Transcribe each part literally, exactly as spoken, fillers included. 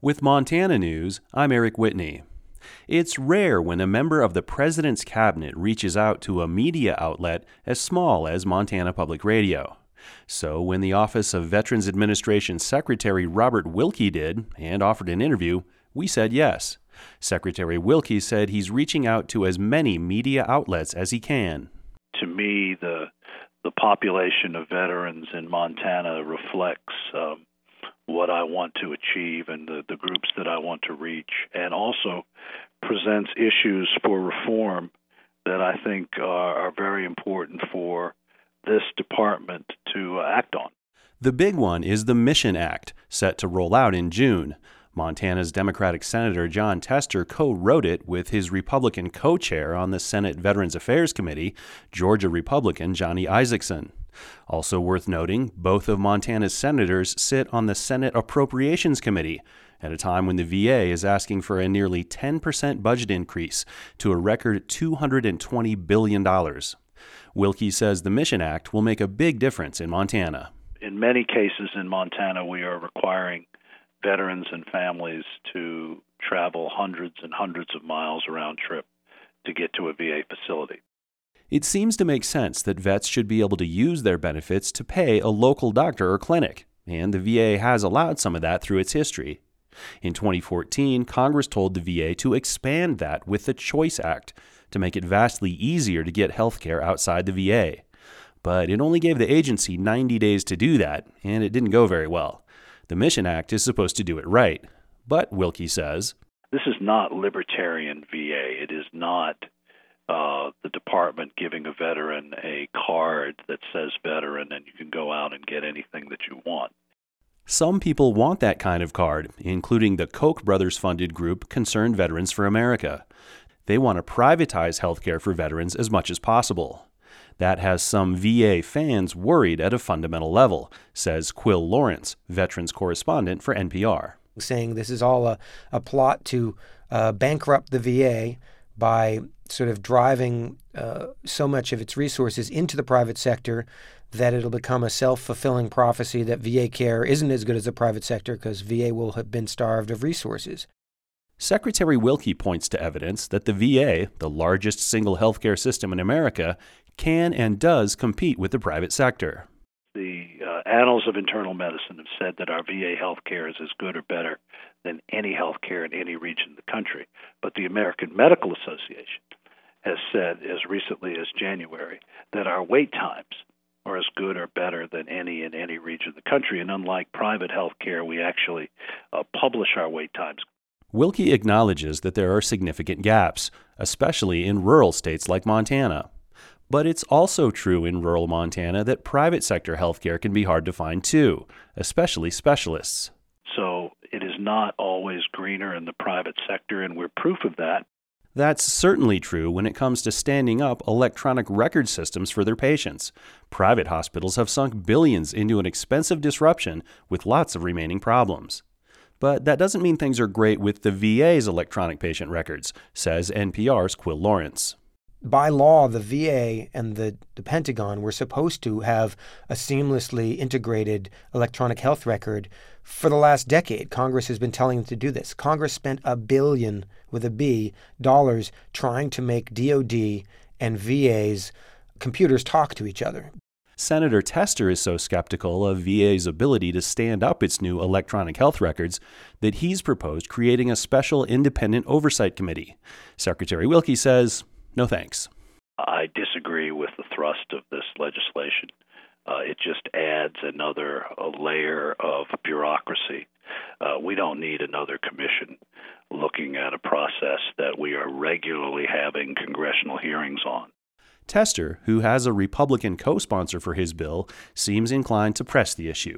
With Montana News, I'm Eric Whitney. It's rare when a member of the president's cabinet reaches out to a media outlet as small as Montana Public Radio. So when the Office of Veterans Administration Secretary Robert Wilkie did and offered an interview, we said yes. Secretary Wilkie said he's reaching out to as many media outlets as he can. To me, the the population of veterans in Montana reflects um, what I want to achieve and the, the groups that I want to reach, and also presents issues for reform that I think are, are very important for this department to uh, act on. The big one is the Mission Act, set to roll out in June. Montana's Democratic Senator Jon Tester co-wrote it with his Republican co-chair on the Senate Veterans Affairs Committee, Georgia Republican Johnny Isakson. Also worth noting, both of Montana's senators sit on the Senate Appropriations Committee at a time when the V A is asking for a nearly ten percent budget increase to a record two hundred twenty billion dollars. Wilkie says the Mission Act will make a big difference in Montana. In many cases in Montana, we are requiring veterans and families to travel hundreds and hundreds of miles round trip to get to a V A facility. It seems to make sense that vets should be able to use their benefits to pay a local doctor or clinic, and the V A has allowed some of that through its history. In twenty fourteen, Congress told the V A to expand that with the Choice Act to make it vastly easier to get health care outside the V A. But it only gave the agency ninety days to do that, and it didn't go very well. The Mission Act is supposed to do it right. But, Wilkie says, this is not libertarian V A. It is not uh, the department giving a veteran a card that says veteran and you can go out and get anything that you want. Some people want that kind of card, including the Koch brothers-funded group Concerned Veterans for America. They want to privatize health care for veterans as much as possible. That has some V A fans worried at a fundamental level, says Quill Lawrence, veterans correspondent for N P R. Saying this is all a, a plot to uh, bankrupt the V A by sort of driving uh, so much of its resources into the private sector that it'll become a self-fulfilling prophecy that V A care isn't as good as the private sector because V A will have been starved of resources. Secretary Wilkie points to evidence that the V A, the largest single healthcare system in America, can and does compete with the private sector. The uh, Annals of Internal Medicine have said that our V A health care is as good or better than any health care in any region of the country. But the American Medical Association has said as recently as January that our wait times are as good or better than any in any region of the country. And unlike private health care, we actually uh, publish our wait times. Wilkie acknowledges that there are significant gaps, especially in rural states like Montana. But it's also true in rural Montana that private sector healthcare can be hard to find too, especially specialists. So it is not always greener in the private sector, and we're proof of that. That's certainly true when it comes to standing up electronic record systems for their patients. Private hospitals have sunk billions into an expensive disruption with lots of remaining problems. But that doesn't mean things are great with the V A's electronic patient records, says N P R's Quill Lawrence. By law, the V A and the, the Pentagon were supposed to have a seamlessly integrated electronic health record for the last decade. Congress has been telling them to do this. Congress spent a billion, with a B, dollars trying to make D O D and V A's computers talk to each other. Senator Tester is so skeptical of V A's ability to stand up its new electronic health records that he's proposed creating a special independent oversight committee. Secretary Wilkie says, no thanks. I disagree with the thrust of this legislation. Uh, it just adds another a layer of bureaucracy. Uh, we don't need another commission looking at a process that we are regularly having congressional hearings on. Tester, who has a Republican co-sponsor for his bill, seems inclined to press the issue.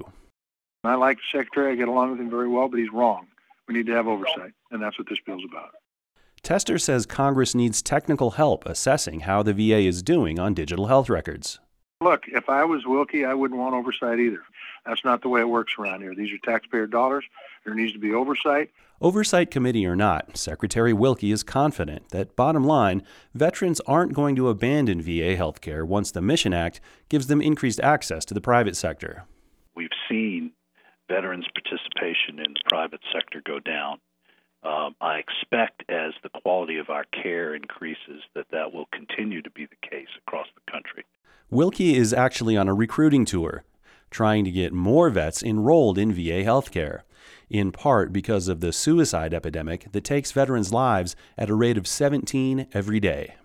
I like the Secretary. I get along with him very well, but he's wrong. We need to have oversight, and that's what this bill's about. Tester says Congress needs technical help assessing how the V A is doing on digital health records. Look, if I was Wilkie, I wouldn't want oversight either. That's not the way it works around here. These are taxpayer dollars. There needs to be oversight. Oversight committee or not, Secretary Wilkie is confident that, bottom line, veterans aren't going to abandon V A healthcare once the Mission Act gives them increased access to the private sector. We've seen veterans' participation in the private sector go down. Um, I expect as the quality of our care increases that that will continue to be the case across the country. Wilkie is actually on a recruiting tour, trying to get more vets enrolled in V A healthcare, in part because of the suicide epidemic that takes veterans' lives at a rate of seventeen every day.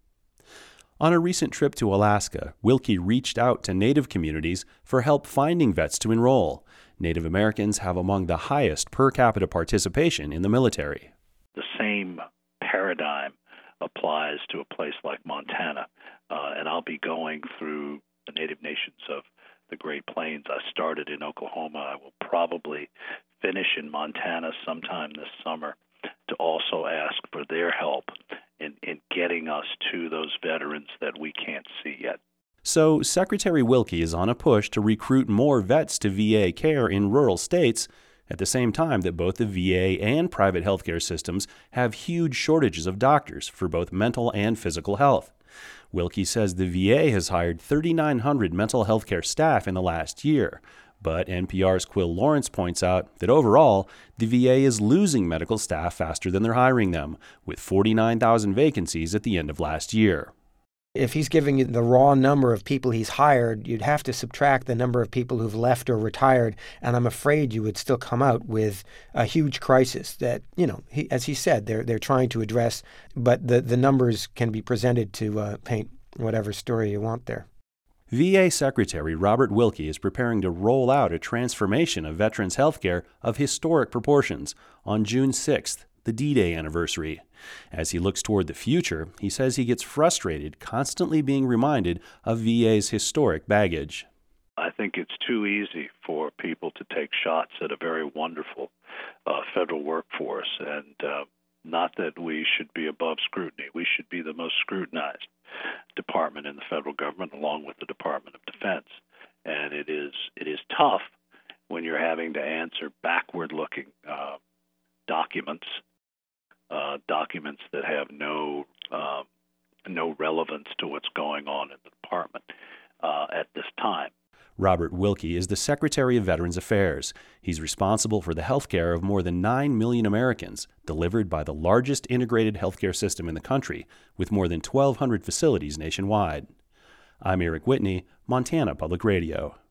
On a recent trip to Alaska, Wilkie reached out to Native communities for help finding vets to enroll. Native Americans have among the highest per capita participation in the military. The same paradigm applies to a place like Montana, uh, and I'll be going through the Native nations of the Great Plains. I started in Oklahoma. I will probably finish in Montana sometime this summer to also ask for their help in, in getting us to those veterans that we can't see yet. So Secretary Wilkie is on a push to recruit more vets to V A care in rural states at the same time that both the V A and private healthcare systems have huge shortages of doctors for both mental and physical health. Wilkie says the V A has hired thirty-nine hundred mental health care staff in the last year, but N P R's Quill Lawrence points out that overall, the V A is losing medical staff faster than they're hiring them, with forty-nine thousand vacancies at the end of last year. If he's giving you the raw number of people he's hired, you'd have to subtract the number of people who've left or retired, and I'm afraid you would still come out with a huge crisis that, you know, he, as he said, they're they're trying to address, but the, the numbers can be presented to uh, paint whatever story you want there. V A Secretary Robert Wilkie is preparing to roll out a transformation of veterans' health care of historic proportions on June sixth, the D-Day anniversary. As he looks toward the future, he says he gets frustrated constantly being reminded of V A's historic baggage. I think it's too easy for people to take shots at a very wonderful uh, federal workforce, and uh, not that we should be above scrutiny. We should be the most scrutinized department in the federal government, along with the Department of Defense. And it is it is tough when you're having to answer backward-looking uh, documents, uh, documents that have no uh, no relevance to what's going on in the department uh, at this time. Robert Wilkie is the Secretary of Veterans Affairs. He's responsible for the health care of more than nine million Americans, delivered by the largest integrated healthcare system in the country, with more than twelve hundred facilities nationwide. I'm Eric Whitney, Montana Public Radio.